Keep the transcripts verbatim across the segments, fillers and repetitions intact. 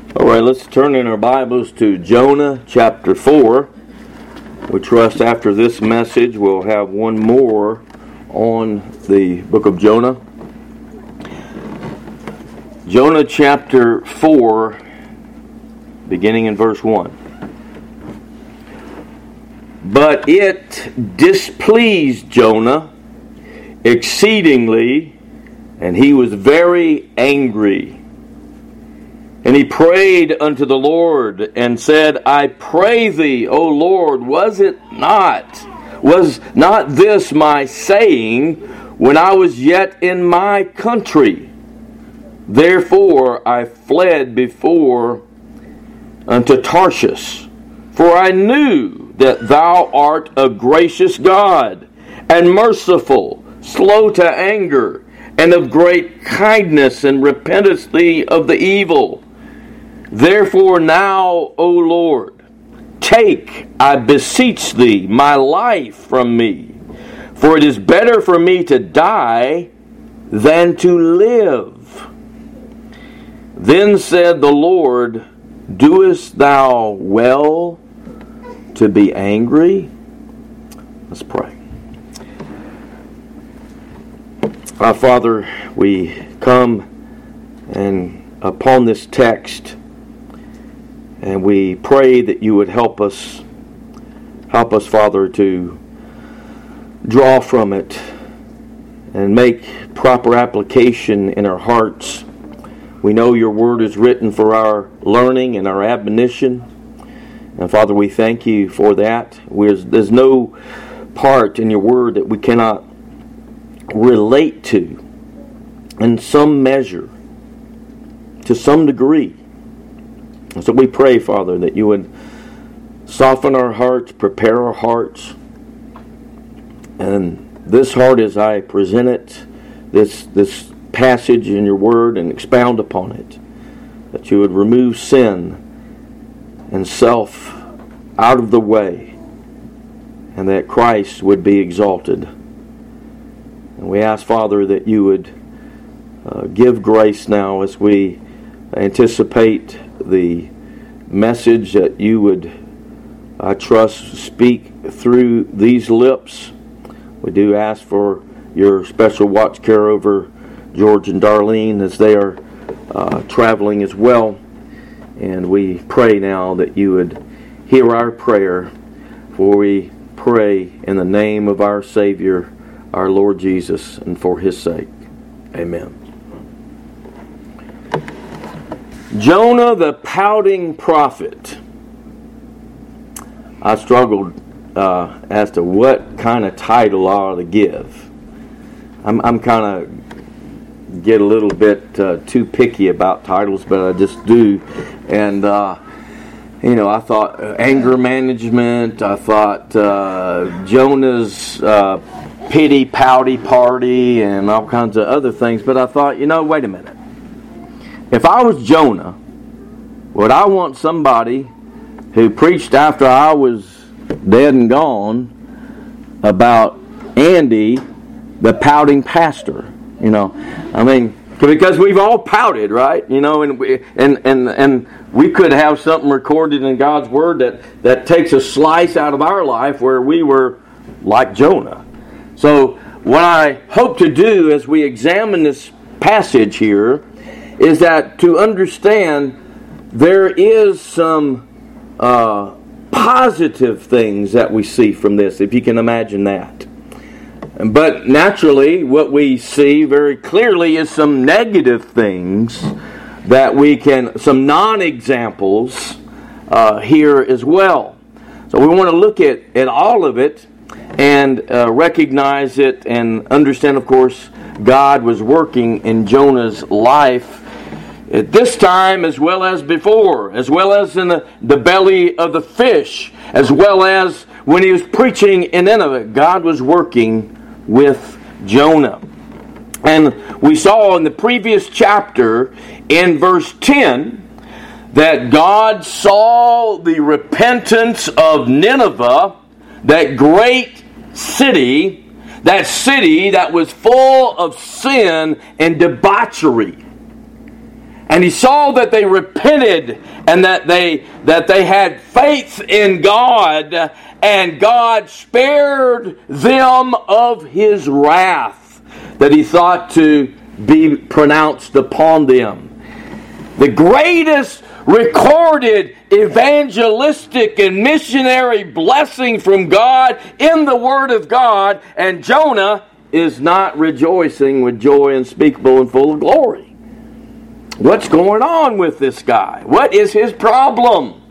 All right, let's turn in our Bibles to Jonah chapter four. We trust after this message we'll have one more on the book of Jonah. Jonah chapter four, beginning in verse one. But it displeased Jonah exceedingly, and he was very angry. And he prayed unto the Lord and said, I pray thee, O Lord, was it not, was not this my saying when I was yet in my country? Therefore I fled before unto Tarshish, for I knew that thou art a gracious God, and merciful, slow to anger, and of great kindness, and repentest thee of the evil. Therefore now, O Lord, take, I beseech thee, my life from me, for it is better for me to die than to live. Then said the Lord, doest thou well to be angry? Let's pray. Our Father, we come and upon this text, and we pray that you would help us, help us, Father, to draw from it and make proper application in our hearts. We know your word is written for our learning and our admonition. And Father, we thank you for that. There's, there's no part in your word that we cannot relate to in some measure, to some degree. And so we pray, Father, that you would soften our hearts, prepare our hearts. And this heart as I present it, this, this passage in your word, and expound upon it, that you would remove sin and self out of the way, and that Christ would be exalted. And we ask, Father, that you would uh, give grace now as we anticipate the message that you would, I trust, speak through these lips. We do ask for your special watch care over George and Darlene as they are uh, traveling as well. And we pray now that you would hear our prayer, for we pray in the name of our Savior, our Lord Jesus, and for his sake. Amen. Jonah the pouting prophet. I struggled uh, as to what kind of title I ought to give. I'm, I'm kind of get a little bit uh, too picky about titles, but I just do. And uh, you know, I thought uh, anger management. I thought uh, Jonah's uh, pity pouty party, and all kinds of other things. But I thought, you know, wait a minute. If I was Jonah, would I want somebody who preached after I was dead and gone about Andy, the pouting pastor? You know, I mean, because we've all pouted, right? You know, and we, and and and we could have something recorded in God's Word that that takes a slice out of our life where we were like Jonah. So what I hope to do as we examine this passage here is that to understand there is some uh, positive things that we see from this, if you can imagine that. But naturally, what we see very clearly is some negative things that we can, some non-examples uh, here as well. So we want to look at, at all of it and uh, recognize it and understand, of course, God was working in Jonah's life at this time as well as before, as well as in the, the belly of the fish, as well as when he was preaching in Nineveh. God was working with Jonah. And we saw in the previous chapter, in verse ten, that God saw the repentance of Nineveh, that great city, that city that was full of sin and debauchery. And he saw that they repented and that they that they had faith in God, and God spared them of His wrath that He thought to be pronounced upon them. The greatest recorded evangelistic and missionary blessing from God in the Word of God, and Jonah is not rejoicing with joy unspeakable and full of glory. What's going on with this guy? What is his problem?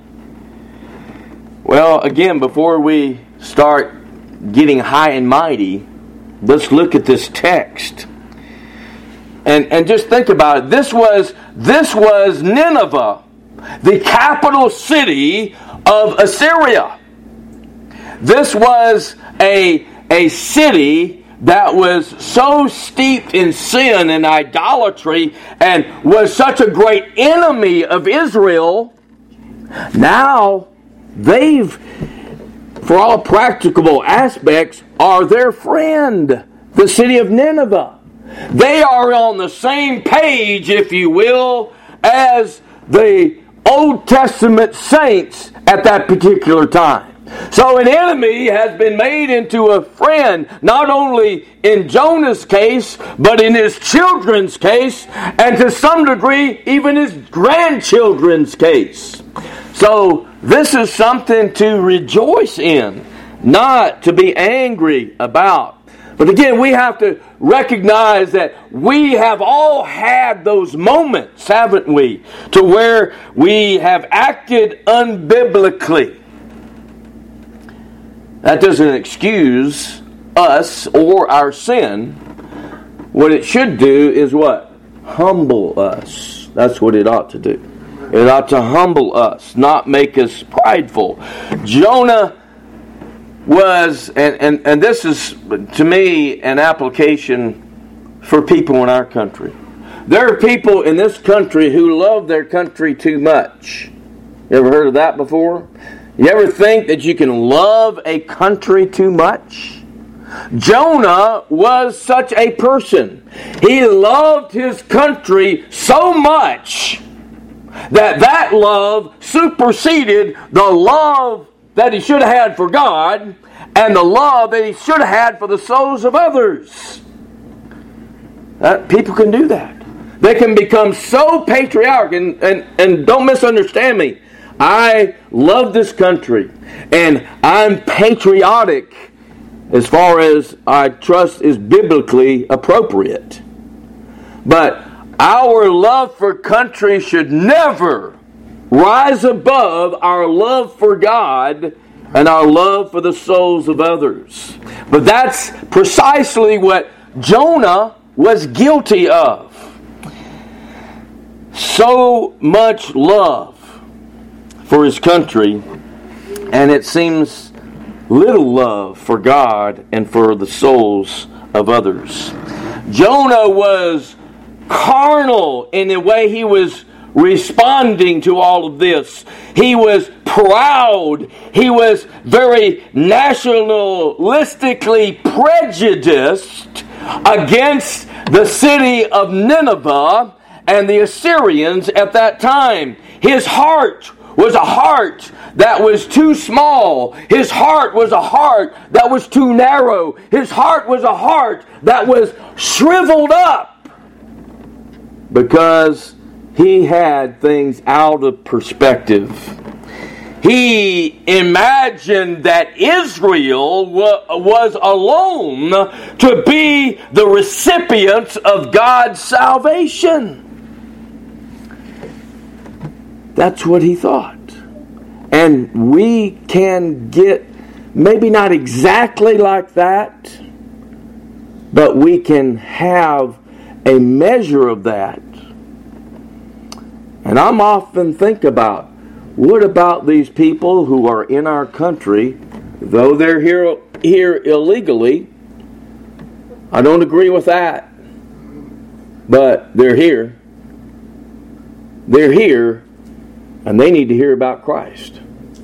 Well, again, before we start getting high and mighty, let's look at this text. And and just think about it. This was this was Nineveh, the capital city of Assyria. This was a, a city that was so steeped in sin and idolatry and was such a great enemy of Israel. Now they've, for all practicable aspects, are their friend, the city of Nineveh. They are on the same page, if you will, as the Old Testament saints at that particular time. So an enemy has been made into a friend, not only in Jonah's case, but in his children's case, and to some degree, even his grandchildren's case. So this is something to rejoice in, not to be angry about. But again, we have to recognize that we have all had those moments, haven't we, to where we have acted unbiblically. That doesn't excuse us or our sin. What it should do is what? Humble us. That's what it ought to do. It ought to humble us, not make us prideful. Jonah was, and, and, and this is, to me, an application for people in our country. There are people in this country who love their country too much. You ever heard of that before? You ever think that you can love a country too much? Jonah was such a person. He loved his country so much that that love superseded the love that he should have had for God and the love that he should have had for the souls of others. That, people can do that. They can become so patriotic, and, and, and don't misunderstand me. I love this country, and I'm patriotic as far as I trust is biblically appropriate. But our love for country should never rise above our love for God and our love for the souls of others. But that's precisely what Jonah was guilty of. So much love for his country, and it seems little love for God and for the souls of others. Jonah was carnal in the way he was responding to all of this. He was proud. He was very nationalistically prejudiced against the city of Nineveh and the Assyrians at that time. His heart was a heart that was too small. His heart was a heart that was too narrow. His heart was a heart that was shriveled up because he had things out of perspective. He imagined that Israel was alone to be the recipients of God's salvation. That's what he thought. And we can get, maybe not exactly like that, but we can have a measure of that. And I'm often think about, what about these people who are in our country, though they're here, here illegally? I don't agree with that. But they're here. They're here. And they need to hear about Christ.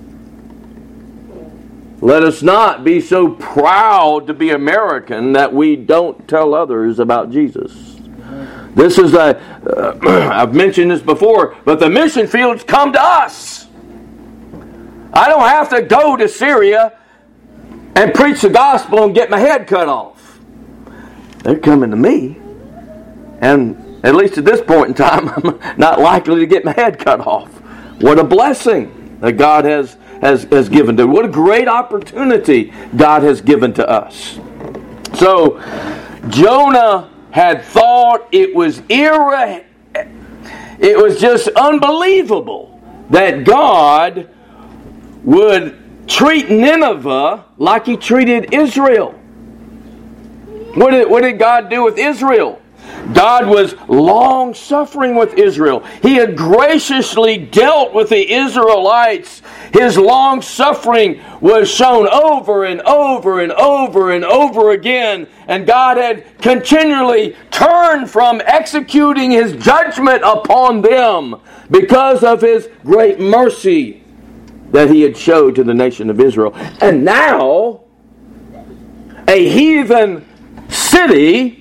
Let us not be so proud to be American that we don't tell others about Jesus. This is a, uh, I've mentioned this before, but the mission fields come to us. I don't have to go to Syria and preach the gospel and get my head cut off. They're coming to me. And at least at this point in time, I'm not likely to get my head cut off. What a blessing that God has, has, has given to. What a great opportunity God has given to us. So, Jonah had thought it was irre- it was just unbelievable that God would treat Nineveh like He treated Israel. What did, what did God do with Israel? God was long-suffering with Israel. He had graciously dealt with the Israelites. His long-suffering was shown over and over and over and over again. And God had continually turned from executing His judgment upon them because of His great mercy that He had showed to the nation of Israel. And now, a heathen city,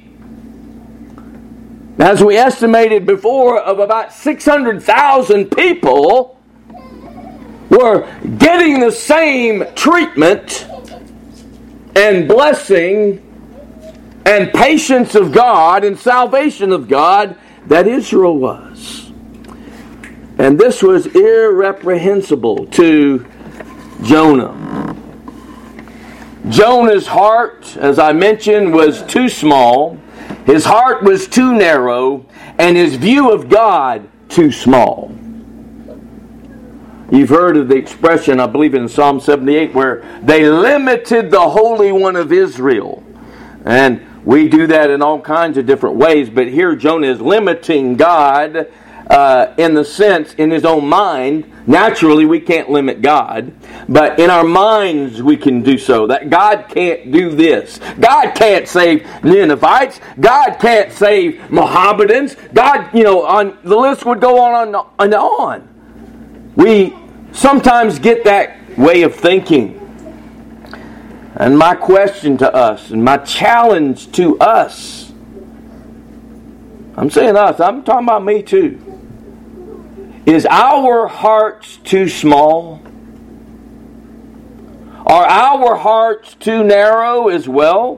as we estimated before, of about six hundred thousand people, were getting the same treatment and blessing and patience of God and salvation of God that Israel was. And this was irreprehensible to Jonah. Jonah's heart, as I mentioned, was too small. His heart was too narrow, and his view of God too small. You've heard of the expression, I believe in Psalm seventy-eight, where they limited the Holy One of Israel. And we do that in all kinds of different ways, but here Jonah is limiting God uh, in the sense, in his own mind. Naturally, we can't limit God, but in our minds we can do so. That God can't do this. God can't save Ninevites. God can't save Mohammedans. God, you know, on the list would go on and on. We sometimes get that way of thinking. And my question to us, and my challenge to us, I'm saying us, I'm talking about me too. Is our hearts too small? Are our hearts too narrow as well?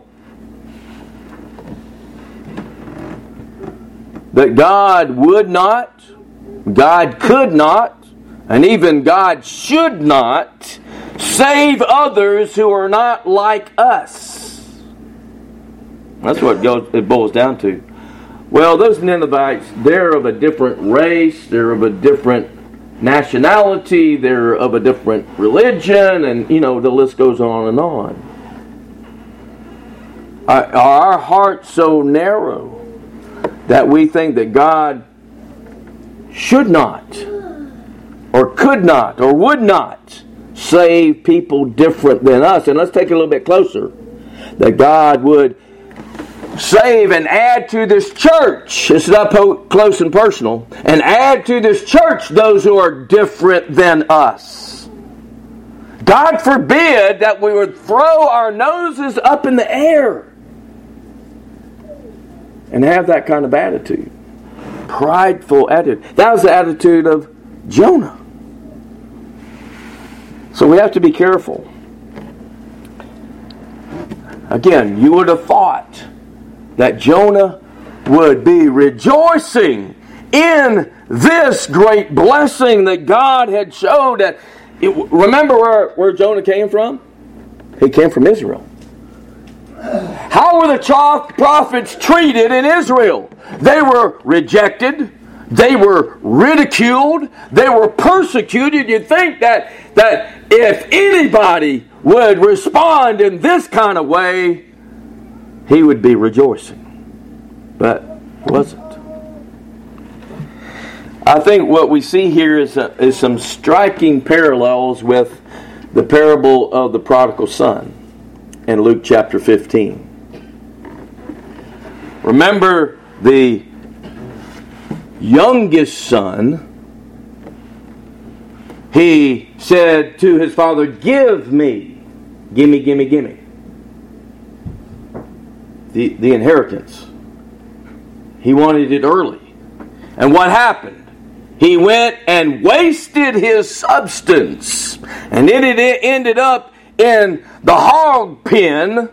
That God would not, God could not, and even God should not save others who are not like us. That's what it, goes, it boils down to. Well, those Ninevites, they're of a different race, they're of a different nationality, they're of a different religion, and, you know, the list goes on and on. Are our hearts so narrow that we think that God should not, or could not, or would not save people different than us? And let's take it a little bit closer. That God would save and add to this church, this is up close and personal, and add to this church those who are different than us. God forbid that we would throw our noses up in the air and have that kind of attitude. Prideful attitude. That was the attitude of Jonah. So we have to be careful. Again, you would have thought that Jonah would be rejoicing in this great blessing that God had showed. That it, remember where, where Jonah came from? He came from Israel. How were the prophets treated in Israel? They were rejected. They were ridiculed. They were persecuted. You'd think that, that if anybody would respond in this kind of way, he would be rejoicing. But wasn't. I think what we see here is, a, is some striking parallels with the parable of the prodigal son in Luke chapter fifteen. Remember, the youngest son, he said to his father, "Give me, gimme, gimme, gimme. The, the inheritance." He wanted it early. And what happened? He went and wasted his substance. And then it ended up in the hog pen.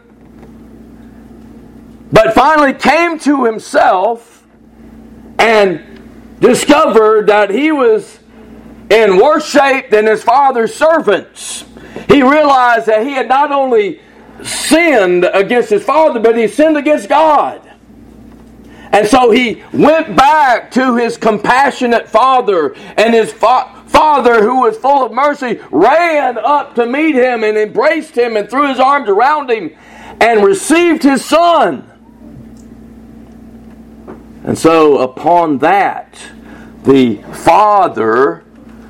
But finally came to himself and discovered that he was in worse shape than his father's servants. He realized that he had not only sinned against his father, but he sinned against God. And so he went back to his compassionate father, and his fa- father, who was full of mercy, ran up to meet him and embraced him and threw his arms around him and received his son. And so upon that, the father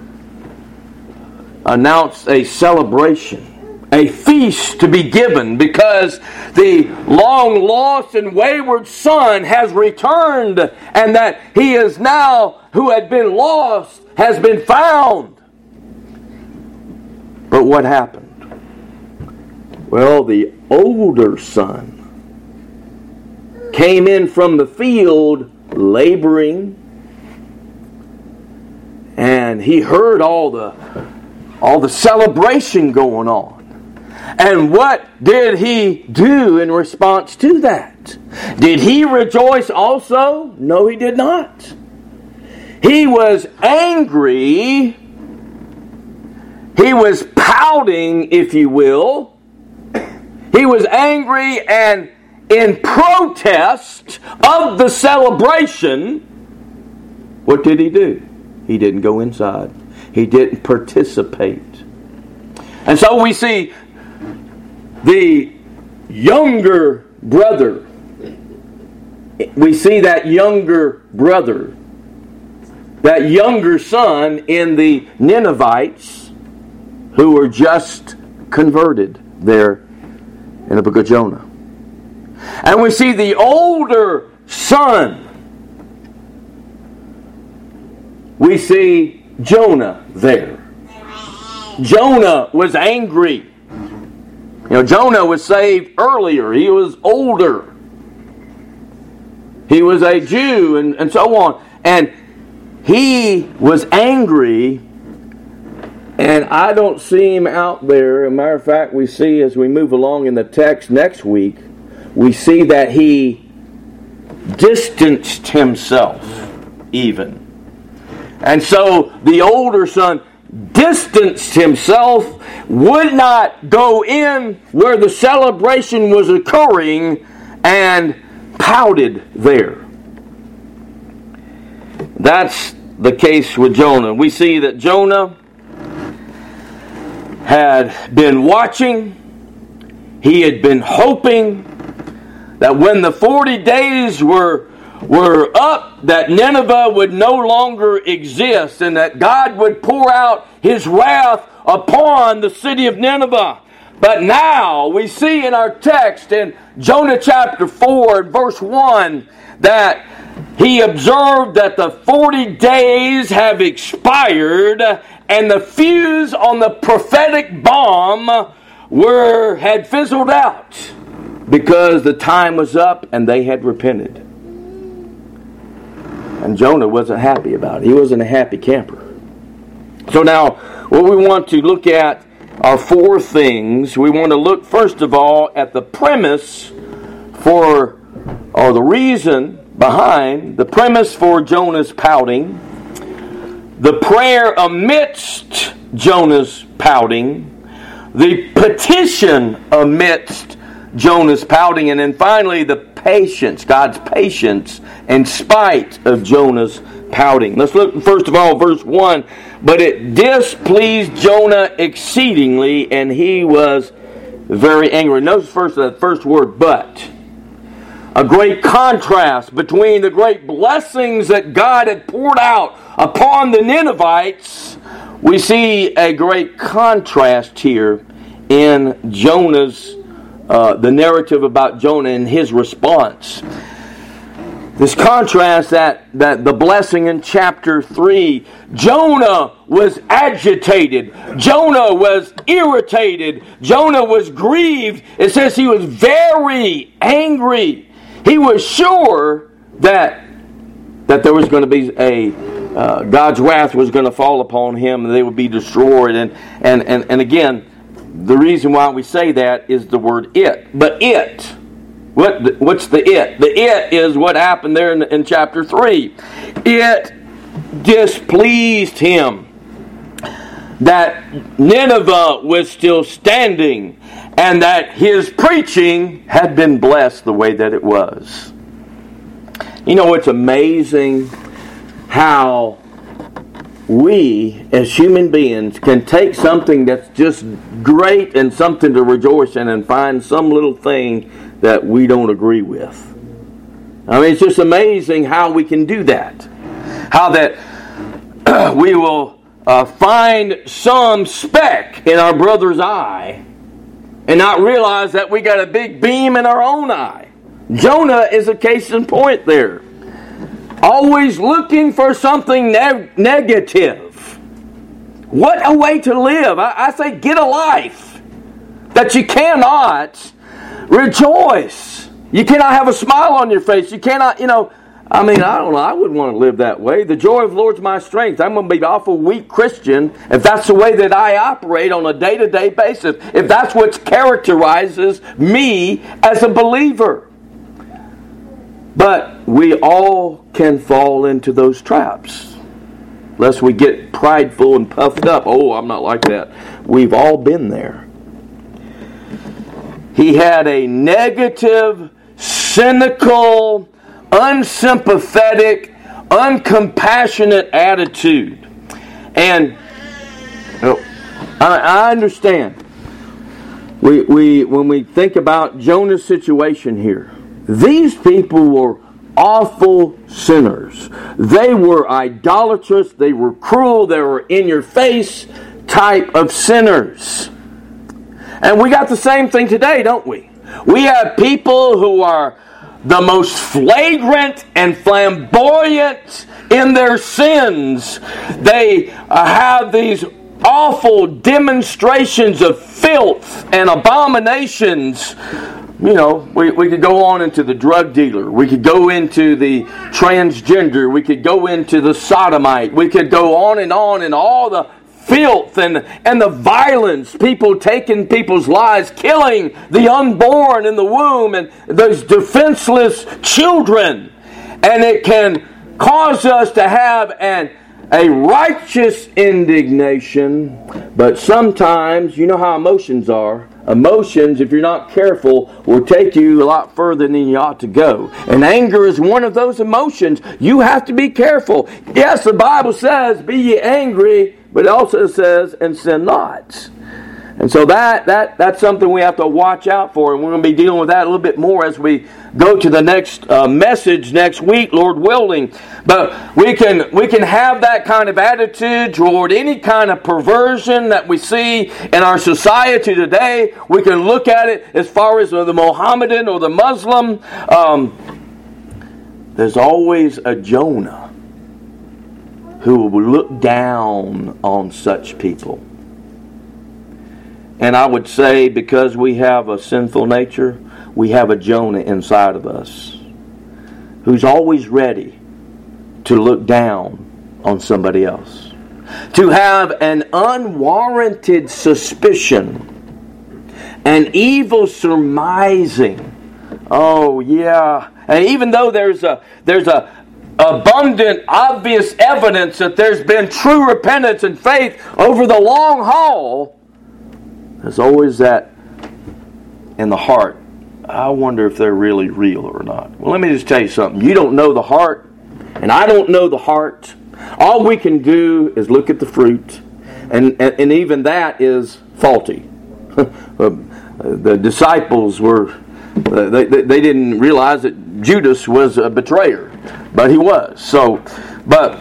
announced a celebration, a feast to be given, because the long lost and wayward son has returned, and that he is now, who had been lost, has been found. But what happened? Well, the older son came in from the field laboring, and he heard all the all the celebration going on. And what did he do in response to that? Did he rejoice also? No, he did not. He was angry. He was pouting, if you will. He was angry and in protest of the celebration. What did he do? He didn't go inside. He didn't participate. And so we see the younger brother. We see that younger brother, that younger son in the Ninevites who were just converted there in the book of Jonah. And we see the older son. We see Jonah there. Jonah was angry. You know, Jonah was saved earlier. He was older. He was a Jew and, and so on. And he was angry. And I don't see him out there. As a matter of fact, we see as we move along in the text next week, we see that he distanced himself even. And so the older son distanced himself, would not go in where the celebration was occurring, and pouted there. That's the case with Jonah. We see that Jonah had been watching. He had been hoping that when the forty days were were up, that Nineveh would no longer exist, and that God would pour out His wrath upon the city of Nineveh. But now we see in our text in Jonah chapter four, verse one, that he observed that the forty days have expired, and the fuse on the prophetic bomb were had fizzled out, because the time was up and they had repented. And Jonah wasn't happy about it. He wasn't a happy camper. So now, what we want to look at are four things. We want to look, first of all, at the premise for, or the reason behind, the premise for Jonah's pouting, the prayer amidst Jonah's pouting, the petition amidst Jonah's pouting, and then finally the patience, God's patience in spite of Jonah's pouting. Let's look first of all, verse one. But it displeased Jonah exceedingly, and he was very angry. Notice first the first word, but. A great contrast between the great blessings that God had poured out upon the Ninevites. We see a great contrast here in Jonah's Uh, the narrative about Jonah and his response. This contrast that, that the blessing in chapter three, Jonah was agitated. Jonah was irritated. Jonah was grieved. It says he was very angry. He was sure that that there was going to be a uh, God's wrath was going to fall upon him, and they would be destroyed. And, and and and again, the reason why we say that is the word "it." But it, what what's the it? The it is what happened there in, in chapter three. It displeased him that Nineveh was still standing, and that his preaching had been blessed the way that it was. You know, it's amazing how we, as human beings, can take something that's just great and something to rejoice in and find some little thing that we don't agree with. I mean, it's just amazing how we can do that. How that we will uh, find some speck in our brother's eye and not realize that we got a big beam in our own eye. Jonah is a case in point there. Always looking for something ne- negative. What a way to live. I, I say get a life that you cannot rejoice. You cannot have a smile on your face. You cannot, you know, I mean, I don't know. I wouldn't want to live that way. The joy of the Lord's my strength. I'm going to be an awful weak Christian if that's the way that I operate on a day-to-day basis. If that's what characterizes me as a believer. But we all can fall into those traps. Lest we get prideful and puffed up. Oh, I'm not like that. We've all been there. He had a negative, cynical, unsympathetic, uncompassionate attitude. And oh, I, I understand. We, we, when we think about Jonah's situation here, these people were awful sinners. They were idolatrous. They were cruel. They were in-your-face type of sinners. And we got the same thing today, don't we? We have people who are the most flagrant and flamboyant in their sins. They uh, have these awful demonstrations of filth and abominations. You know, we, we could go on into the drug dealer. We could go into the transgender. We could go into the sodomite. We could go on and on and all the filth and, and the violence. People taking people's lives, killing the unborn in the womb and those defenseless children. And it can cause us to have an a righteous indignation. But sometimes, you know how emotions are. Emotions, if you're not careful, will take you a lot further than you ought to go. And anger is one of those emotions. You have to be careful. Yes, the Bible says, be ye angry, but it also says, and sin not. And so that, that that's something we have to watch out for. And we're going to be dealing with that a little bit more as we go to the next uh, message next week, Lord willing. But we can we can have that kind of attitude toward any kind of perversion that we see in our society today. We can look at it as far as the Mohammedan or the Muslim. Um, there's always a Jonah who will look down on such people. And I would say, because we have a sinful nature, we have a Jonah inside of us who's always ready to look down on somebody else. To have an unwarranted suspicion, an evil surmising. Oh, yeah. And even though there's a there's a abundant, obvious evidence that there's been true repentance and faith over the long haul, there's always that in the heart. I wonder if they're really real or not. Well, let me just tell you something. You don't know the heart, and I don't know the heart. All we can do is look at the fruit, and, and, and even that is faulty. The disciples were, they, they, they didn't realize that Judas was a betrayer, but he was. So, but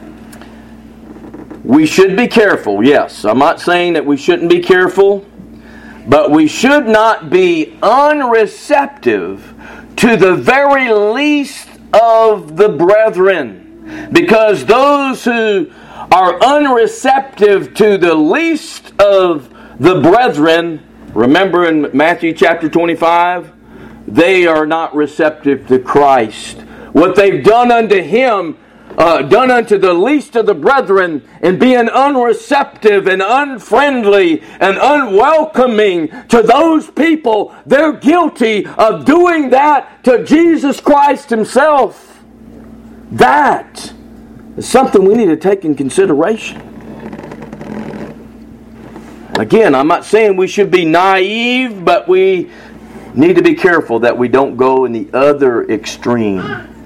we should be careful, yes. I'm not saying that we shouldn't be careful, but we should not be unreceptive to the very least of the brethren. Because those who are unreceptive to the least of the brethren, remember in Matthew chapter twenty-five, they are not receptive to Christ. what they've done unto him, uh, done unto the least of the brethren, and being unreceptive and unfriendly and unwelcoming to those people, they're guilty of doing that to Jesus Christ himself. That is something we need to take in consideration. Again, I'm not saying we should be naive, but we need to be careful that we don't go in the other extreme.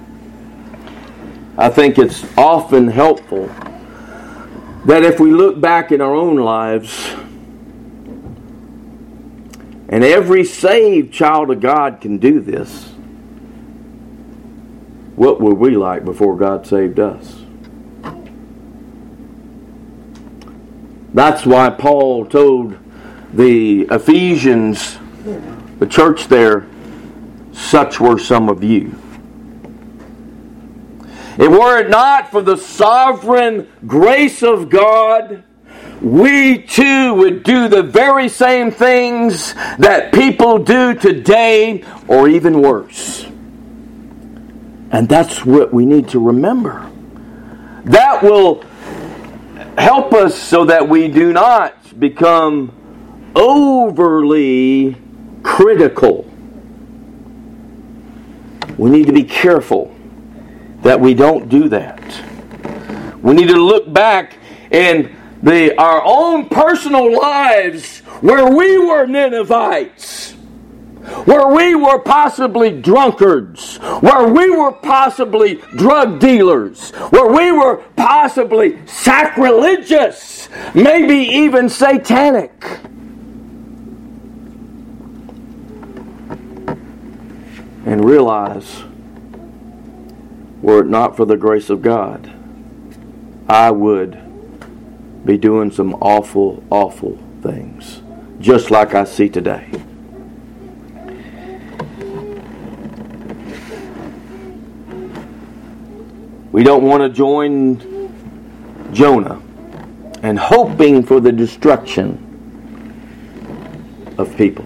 I think it's often helpful that if we look back in our own lives, and every saved child of God can do this, what were we like before God saved us? That's why Paul told the Ephesians, the church there, such were some of you. If were it not for the sovereign grace of God, we too would do the very same things that people do today, or even worse. And that's what we need to remember. That will help us so that we do not become overly critical. We need to be careful that we don't do that. We need to look back in the, our own personal lives where we were Ninevites, where we were possibly drunkards, where we were possibly drug dealers, where we were possibly sacrilegious, maybe even satanic. And realize, were it not for the grace of God, I would be doing some awful, awful things, just like I see today. We don't want to join Jonah and hoping for the destruction of people.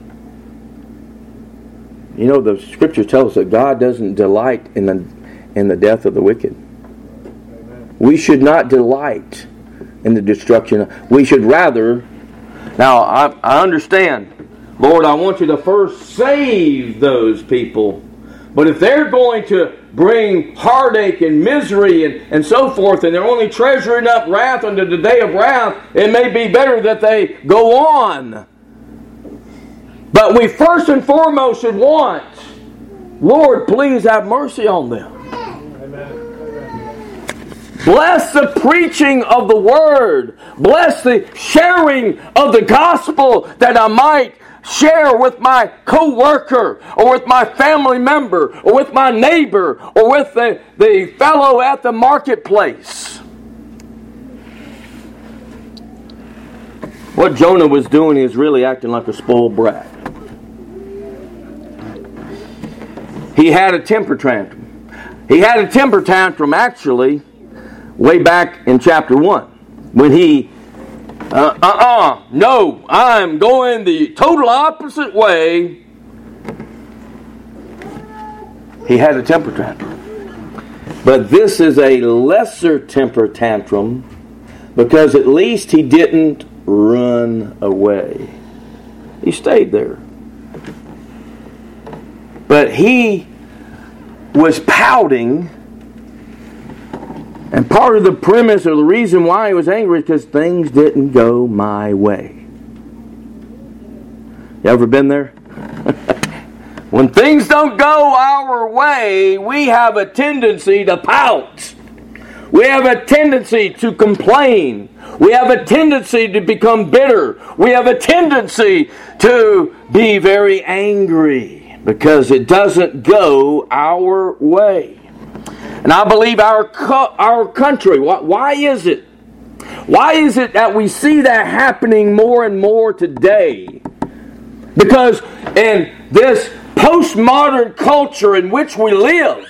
You know, the Scripture tells us that God doesn't delight in the in the death of the wicked. Amen. We should not delight in the destruction. We should rather. Now, I, I understand, Lord, I want you to first save those people. But if they're going to bring heartache and misery and, and so forth, and they're only treasuring up wrath unto the day of wrath, it may be better that they go on. But we first and foremost should want, Lord, please have mercy on them. Bless the preaching of the Word. Bless the sharing of the gospel, that I might share with my co-worker, or with my family member, or with my neighbor, or with the, the fellow at the marketplace. What Jonah was doing is really acting like a spoiled brat. He had a temper tantrum. He had a temper tantrum actually way back in chapter one, when he uh, uh-uh, no, I'm going the total opposite way. He had a temper tantrum. But this is a lesser temper tantrum, because at least he didn't run away. He stayed there. But he was pouting. And part of the premise or the reason why he was angry is because things didn't go my way. You ever been there? When things don't go our way, we have a tendency to pout. We have a tendency to complain. We have a tendency to become bitter. We have a tendency to be very angry because it doesn't go our way. And I believe our co- our country, why, why is it? Why is it that we see that happening more and more today? Because in this postmodern culture in which we live,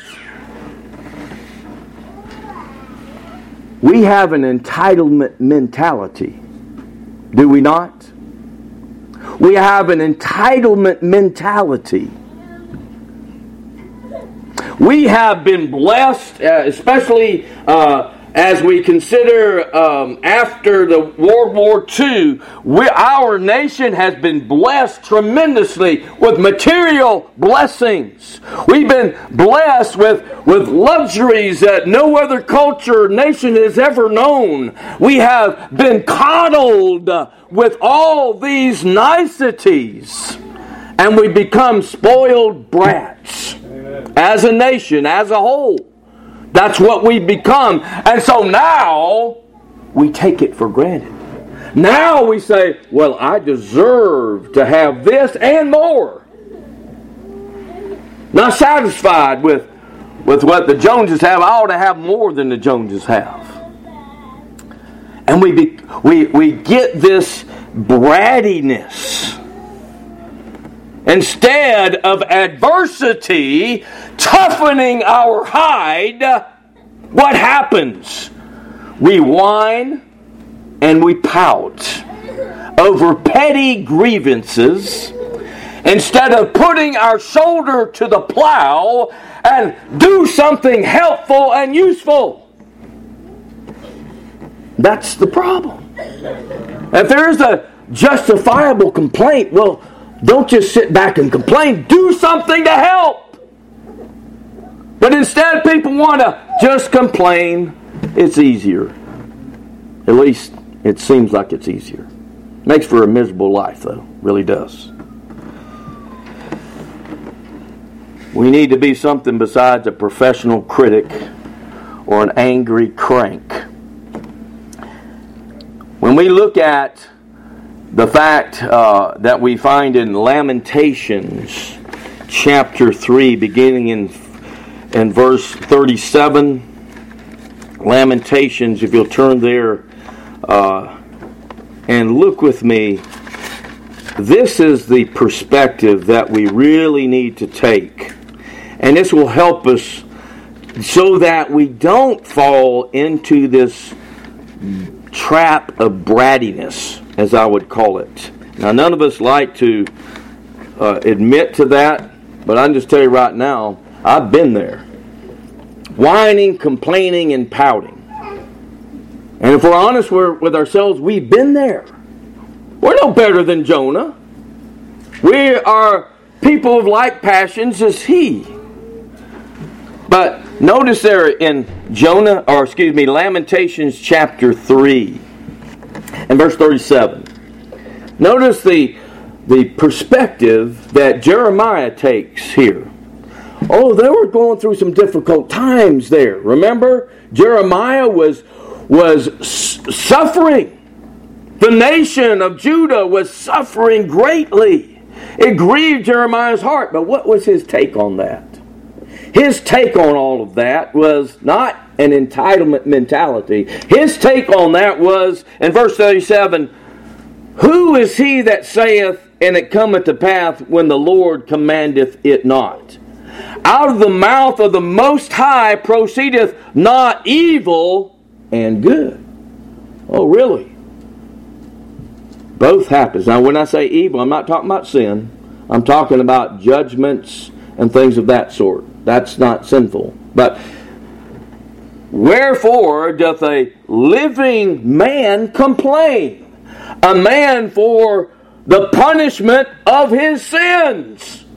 we have an entitlement mentality. Do we not? We have an entitlement mentality. We have been blessed, uh, especially uh, as we consider um, after the World War Two, we, our nation has been blessed tremendously with material blessings. We've been blessed with, with luxuries that no other culture or nation has ever known. We have been coddled with all these niceties, and we become spoiled brats. Amen. As a nation, as a whole. That's what we become. And so now we take it for granted. Now we say, well, I deserve to have this and more. Not satisfied with, with what the Joneses have. I ought to have more than the Joneses have. And we, be, we, we get this brattiness. Instead of adversity toughening our hide, what happens? We whine and we pout over petty grievances instead of putting our shoulder to the plow and do something helpful and useful. That's the problem. If there's a justifiable complaint, well, don't just sit back and complain. Do something to help. But instead, people want to just complain. It's easier. At least it seems like it's easier. Makes for a miserable life, though. Really does. We need to be something besides a professional critic or an angry crank. When we look at the fact uh, that we find in Lamentations chapter three, beginning in, in verse thirty-seven, Lamentations, if you'll turn there uh, and look with me, this is the perspective that we really need to take. And this will help us so that we don't fall into this trap of brattiness, as I would call it. Now, none of us like to uh, admit to that, but I can just tell you right now, I've been there. Whining, complaining, and pouting. And if we're honest we're, with ourselves, we've been there. We're no better than Jonah. We are people of like passions as he. But notice there in Jonah, or excuse me, Lamentations chapter three and verse thirty-seven. Notice the, the perspective that Jeremiah takes here. Oh, they were going through some difficult times there. Remember, Jeremiah was, was suffering. The nation of Judah was suffering greatly. It grieved Jeremiah's heart. But what was his take on that? His take on all of that was not an entitlement mentality. His take on that was, in verse thirty-seven, who is he that saith, and it cometh to pass when the Lord commandeth it not? Out of the mouth of the Most High proceedeth not evil and good. Oh, really? Both happens. Now, when I say evil, I'm not talking about sin. I'm talking about judgments and things of that sort. That's not sinful. But wherefore doth a living man complain? A man for the punishment of his sins.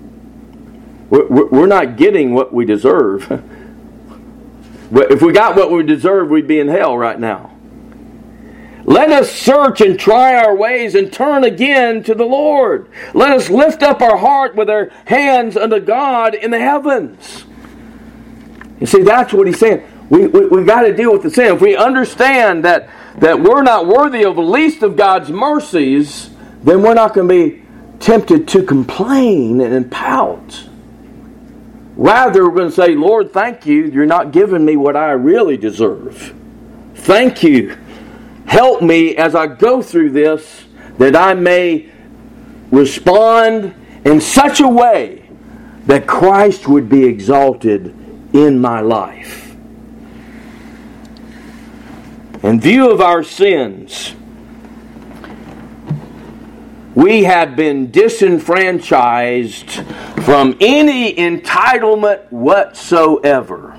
We're not getting what we deserve. If we got what we deserve, we'd be in hell right now. Let us search and try our ways and turn again to the Lord. Let us lift up our heart with our hands unto God in the heavens. You see, that's what he's saying. We we, we got to deal with the sin. If we understand that, that we're not worthy of the least of God's mercies, then we're not going to be tempted to complain and pout. Rather, we're going to say, Lord, thank you. You're not giving me what I really deserve. Thank you. Help me as I go through this, that I may respond in such a way that Christ would be exalted in my life. In view of our sins, we have been disenfranchised from any entitlement whatsoever.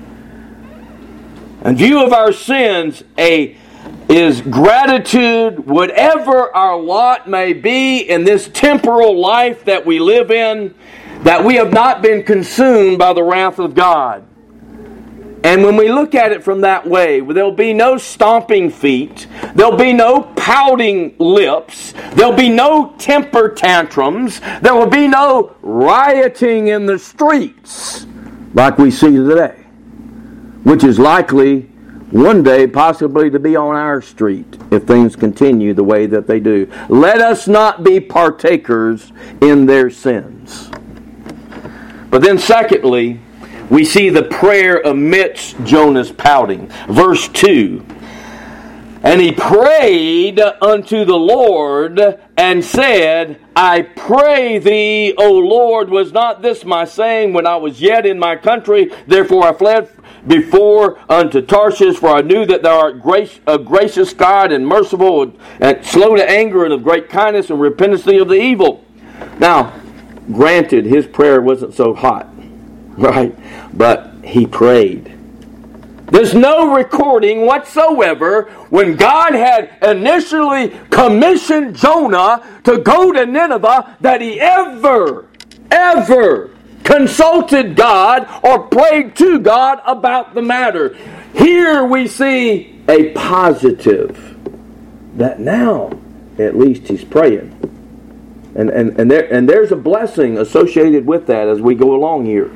In view of our sins, a is gratitude, whatever our lot may be in this temporal life that we live in, that we have not been consumed by the wrath of God. And when we look at it from that way, there'll be no stomping feet, there'll be no pouting lips, there'll be no temper tantrums, there will be no rioting in the streets like we see today, which is likely one day possibly to be on our street if things continue the way that they do. Let us not be partakers in their sins. But then secondly, we see the prayer amidst Jonah's pouting. Verse two. And he prayed unto the Lord and said, I pray thee, O Lord, was not this my saying when I was yet in my country? Therefore I fled before unto Tarshish, for I knew that thou art grace, a gracious God and merciful, and slow to anger, and of great kindness, and repentance of the evil. Now, granted, his prayer wasn't so hot, right? But he prayed. There's no recording whatsoever when God had initially commissioned Jonah to go to Nineveh that he ever, ever consulted God or prayed to God about the matter. Here we see a positive that now at least he's praying. And, and, and, there, and there's a blessing associated with that as we go along here.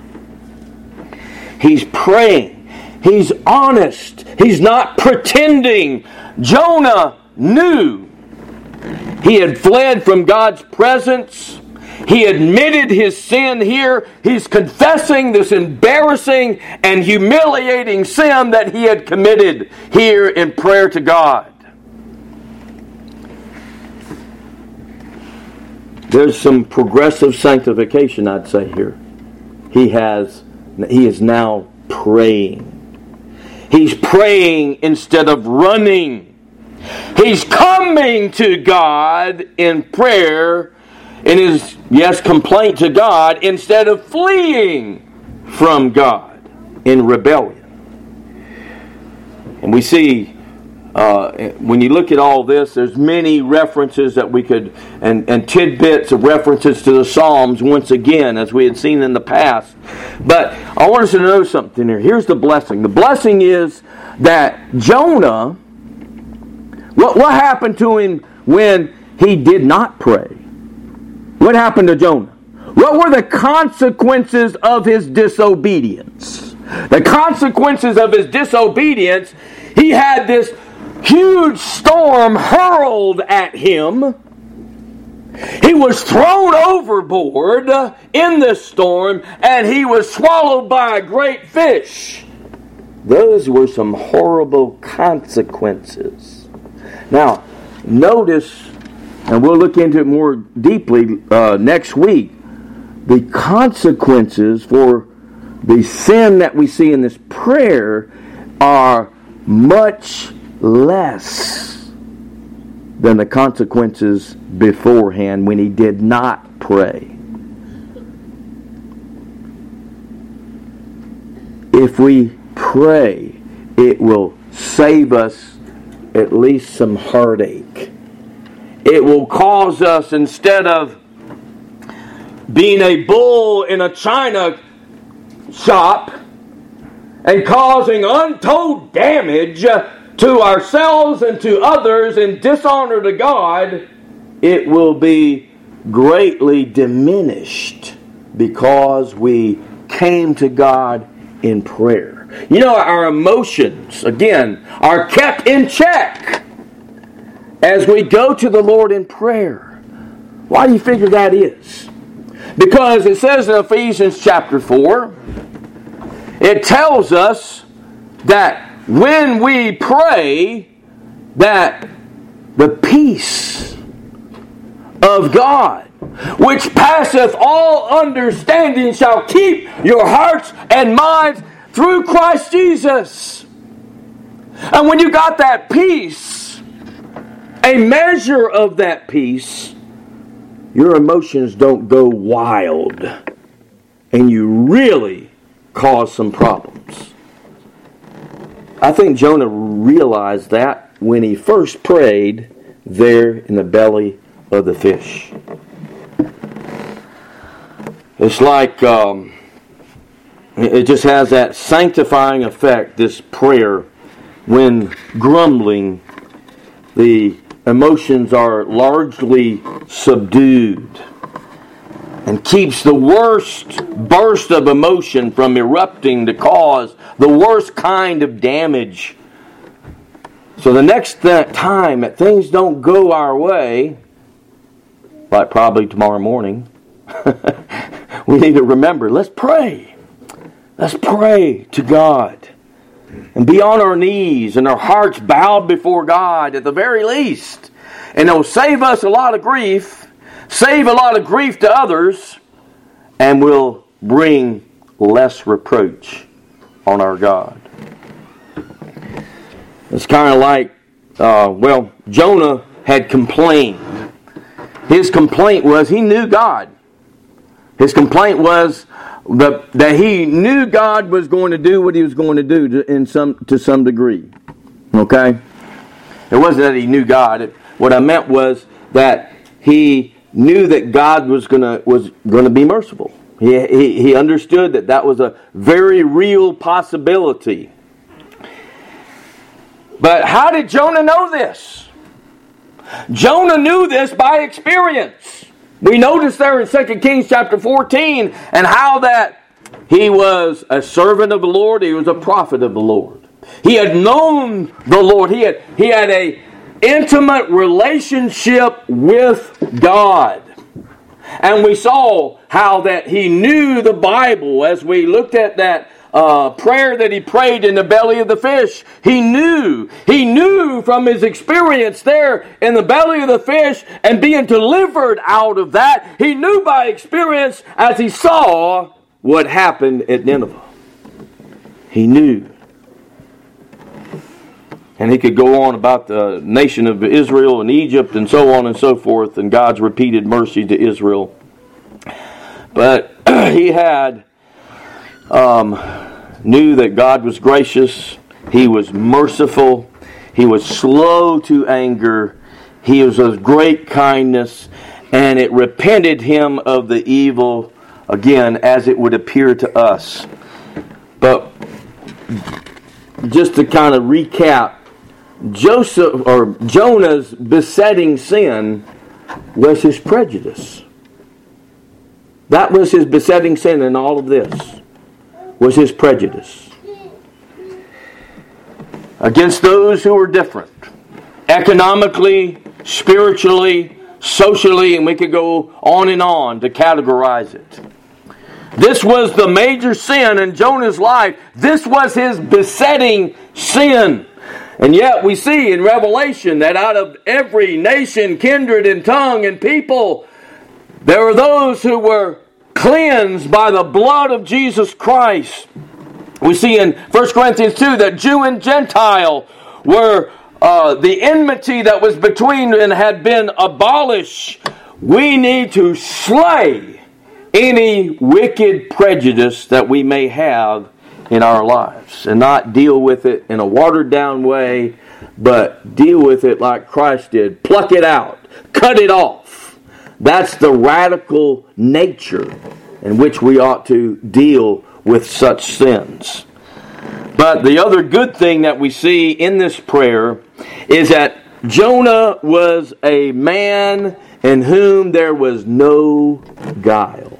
He's praying. He's honest. He's not pretending. Jonah knew he had fled from God's presence. He admitted his sin here. He's confessing this embarrassing and humiliating sin that he had committed here in prayer to God. There's some progressive sanctification, I'd say, here. He has, he is now praying. He's praying instead of running. He's coming to God in prayer in his, yes, complaint to God instead of fleeing from God in rebellion. And we see, uh, when you look at all this, there's many references that we could, and, and tidbits of references to the Psalms once again, as we had seen in the past. But I want us to know something here. Here's the blessing. The blessing is that Jonah, what, what happened to him when he did not pray? What happened to Jonah? What were the consequences of his disobedience? The consequences of his disobedience, he had this huge storm hurled at him. He was thrown overboard in this storm, and he was swallowed by a great fish. Those were some horrible consequences. Now, notice, and we'll look into it more deeply uh, next week, the consequences for the sin that we see in this prayer are much less than the consequences beforehand when he did not pray. If we pray, it will save us at least some heartache. It will cause us, instead of being a bull in a china shop and causing untold damage to ourselves and to others and dishonor to God, it will be greatly diminished because we came to God in prayer. You know, our emotions, again, are kept in check as we go to the Lord in prayer. Why do you figure that is? Because it says in Ephesians chapter four, it tells us that when we pray, that the peace of God, which passeth all understanding, shall keep your hearts and minds through Christ Jesus. And when you got that peace, a measure of that peace your emotions don't go wild and you really cause some problems. I think Jonah realized that when he first prayed there in the belly of the fish. It's like um, it just has that sanctifying effect, this prayer, when grumbling, the emotions are largely subdued, and keeps the worst burst of emotion from erupting to cause the worst kind of damage. So the next th- time that things don't go our way, like probably tomorrow morning, we need to remember, let's pray. Let's pray to God. And be on our knees and our hearts bowed before God at the very least. And it'll save us a lot of grief, save a lot of grief to others, and will bring less reproach on our God. It's kind of like, uh, well, Jonah had complained. His complaint was he knew God. His complaint was that, that he knew God was going to do what he was going to do to, in some, to some degree. Okay? It wasn't that he knew God. It, what I meant was that he knew that God was going to was going to be merciful. He, he, he understood that that was a very real possibility. But how did Jonah know this? Jonah knew this by experience. We notice there in Second Kings chapter fourteen and how that he was a servant of the Lord, he was a prophet of the Lord. He had known the Lord. He had, he had an intimate relationship with God. And we saw how that he knew the Bible as we looked at that Uh, prayer that he prayed in the belly of the fish. He knew. He knew from his experience there in the belly of the fish and being delivered out of that. He knew by experience as he saw what happened at Nineveh. He knew. And he could go on about the nation of Israel and Egypt and so on and so forth and God's repeated mercy to Israel. But he had Um, knew that God was gracious, He was merciful, He was slow to anger, He was of great kindness, and it repented him of the evil, again, as it would appear to us. But just to kind of recap, Joseph or Jonah's besetting sin was his prejudice. That was his besetting sin in all of this. Was his prejudice against those who were different, economically, spiritually, socially, and we could go on and on to categorize it. This was the major sin in Jonah's life. This was his besetting sin. And yet we see in Revelation that out of every nation, kindred, and tongue, and people, there were those who were cleansed by the blood of Jesus Christ. We see in First Corinthians two that Jew and Gentile were uh, the enmity that was between and had been abolished. We need to slay any wicked prejudice that we may have in our lives and not deal with it in a watered down way, but deal with it like Christ did. Pluck it out. Cut it off. That's the radical nature in which we ought to deal with such sins. But the other good thing that we see in this prayer is that Jonah was a man in whom there was no guile.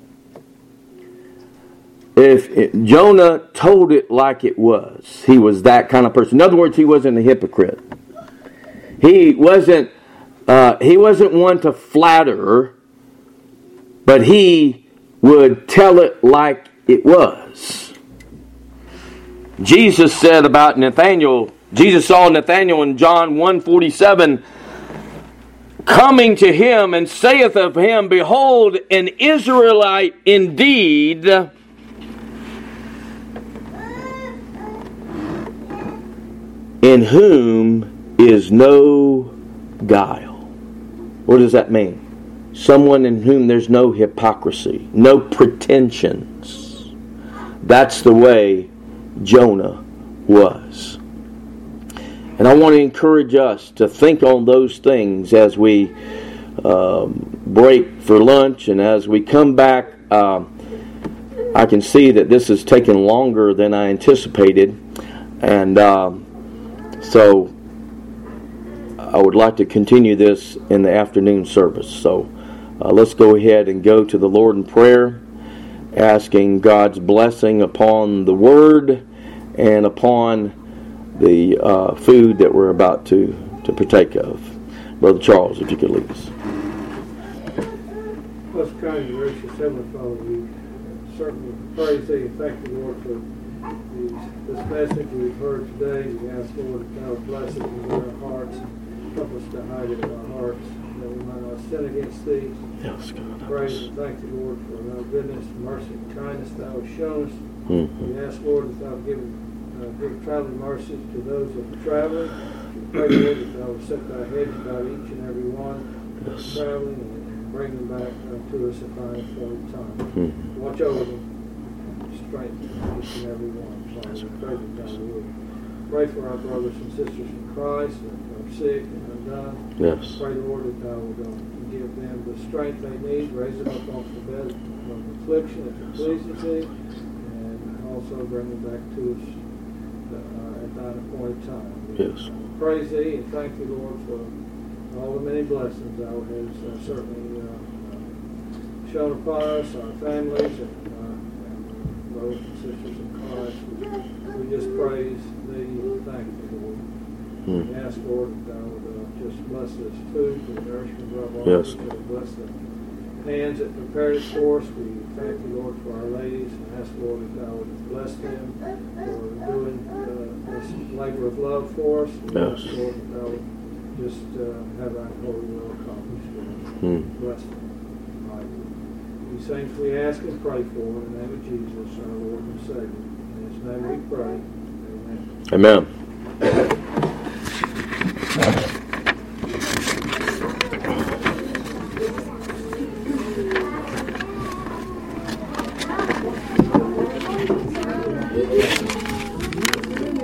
If it, Jonah told it like it was, he was that kind of person. In other words, he wasn't a hypocrite. He wasn't Uh, he wasn't one to flatter, but he would tell it like it was. Jesus said about Nathanael, Jesus saw Nathanael in John one forty-seven, coming to him and saith of him, Behold, an Israelite indeed, in whom is no guile. What does that mean? someone in whom there's no hypocrisy, no pretensions. That's the way Jonah was. And I want to encourage us to think on those things as we um, break for lunch and as we come back. Uh, I can see that this has taken longer than I anticipated, and um, so I would like to continue this in the afternoon service. So uh, let's go ahead and go to the Lord in prayer, asking God's blessing upon the Word and upon the uh, food that we're about to, to partake of. Brother Charles, if you could lead us. Most kind and gracious Heavenly Father, we certainly praise Thee and thank you, Lord, for these, this message we've heard today. We ask, Lord, that Thou would bless it in our hearts. Help us to hide it in our hearts, that we might not sin against Thee. Yes, God. Praise and thank you, Lord, for Thy goodness, mercy, and kindness Thou hast shown us. Mm-hmm. We ask, Lord, that Thou would give, uh, give traveling mercies to those that are traveling. We pray, Lord, that Thou would set Thy hedge about each and every one that's traveling and bring them back uh, to us at Thine appointed time. Mm-hmm. Watch over them, strengthen each and every one. Father, we pray that Thou would. Pray for our brothers and sisters in Christ that are sick and undone. Yes. Pray, Lord, that Thou would uh, give them the strength they need, raise them up off the bed of affliction if it pleases Thee, and also bring them back to us uh, at Thine appointed time. Yes. Praise Thee and thank Thee, Lord, for all the many blessings Thou hast uh, certainly uh, shown upon us, our families, and, uh, and brothers and sisters in Christ. We, we just praise Thee and thank Thee, Lord. Mm. We ask, Lord, that Thou would uh, just bless this food, the nourishment of our Yes. that would bless the hands that prepared it for us. We thank Thee, Lord, for our ladies, and ask, Lord, that Thou would bless them for doing uh, this labor of love for us. We Yes. ask, Lord, that Thou would just uh, have Thy holy will accomplished. Mm. Bless them. Right. These things we ask and pray for in the name of Jesus, our Lord and Savior. In His name we pray. Amen. Amen.